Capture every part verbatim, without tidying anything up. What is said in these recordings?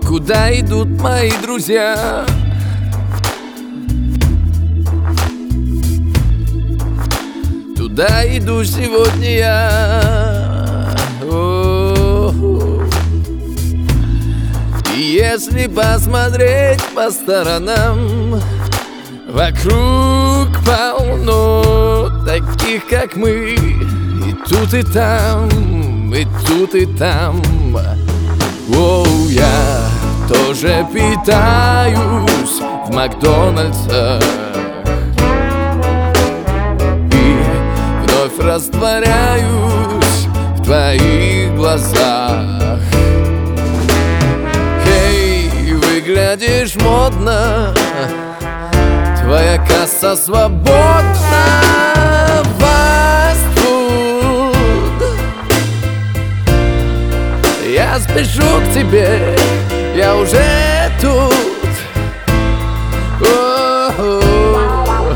Куда идут мои друзья? Туда иду сегодня я. О-о-о. И если посмотреть по сторонам, вокруг полно таких, как мы. И тут, и там, и тут, и там. О, я тоже питаюсь в Макдональдсах и вновь растворяюсь в твоих глазах. Эй, выглядишь модно, твоя касса свободна. Фастфуд. Я спешу к тебе, я уже тут. О-о-о.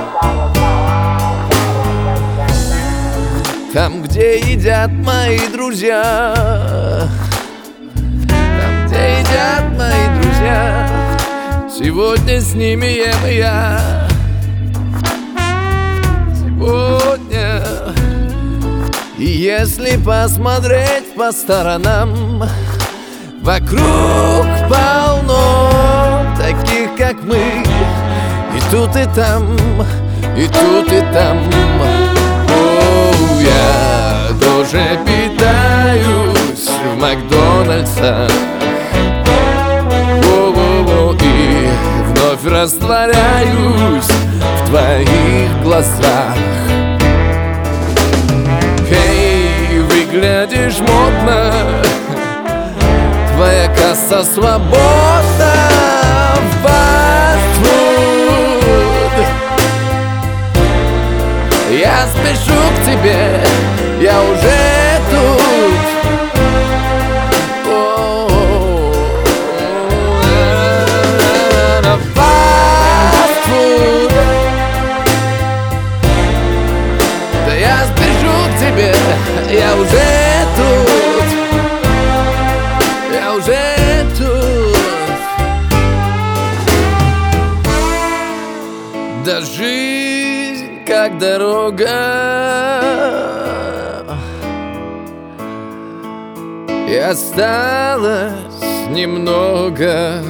Там, где едят мои друзья, там, где едят мои друзья, сегодня с ними ем я. Сегодня. И если посмотреть по сторонам, вокруг полно таких, как мы. И тут, и там, и тут, и там. О, я тоже питаюсь в Макдональдсах. О-о-о, и вновь растворяюсь в твоих глазах. Эй, выглядишь модно, твоя касса свободна. Фастфуд. Я спешу к тебе, я уже тут. Фастфуд. Да я спешу к тебе, я уже тут. Я уже тут. Да жизнь как дорога, и осталось немного.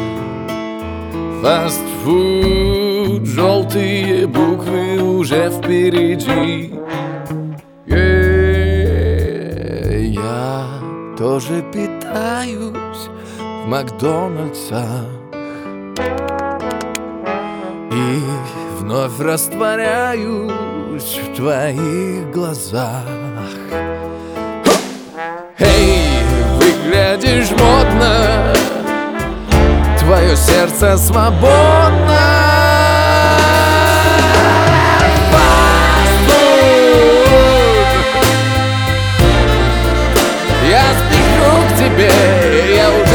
Фастфуд, желтые буквы уже впереди. Е-е-е, я тоже питаюсь в Макдональдсах и вновь растворяюсь в твоих глазах. Эй, выглядишь модно, твое сердце свободно. Фастфуд. Я спешу к тебе, я уже